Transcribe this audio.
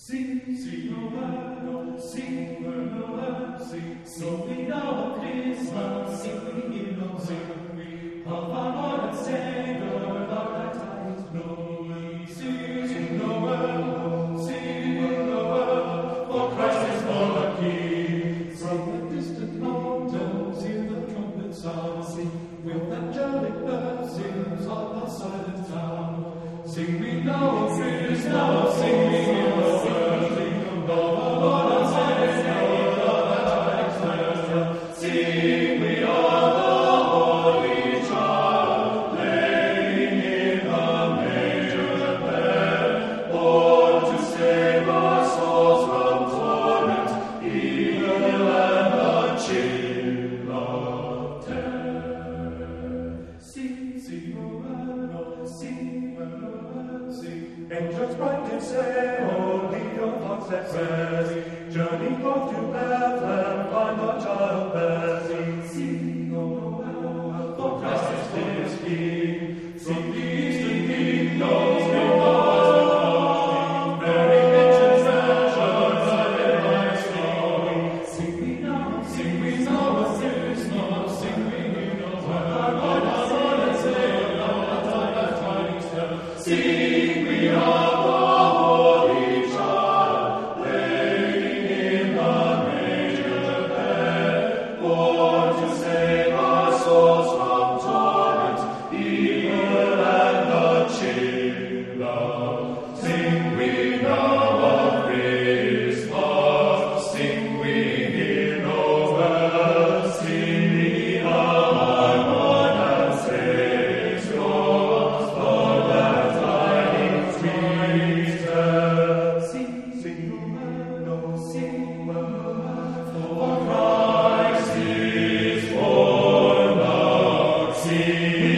Sing, sing, O Lord, sing, O Lord, sing, sing we now of Christmas, sing we hymn of sing we of our Lord and Savior, Lord that tidings know. Sing, O Lord, sing, O Lord, for Christ is born a King. From the distant mountains hear the trumpet sound, sing with angelic blessings on the silent town. Sing we now of Christmas, sing we hymn of sing. Angels bright and say, oh, lead your thoughts that praise. Journey forth to Bethlehem, find the child there. Sing, O Lord, for Christ is King. Sing the eastern kingdoms, bring the very ancient treasures of their story. Sing we now of Christmas, sing we hymn of our Lord, our Lord and Savior, Lord that tidings tell. Sing we are. For Christ is born, Lord, sing.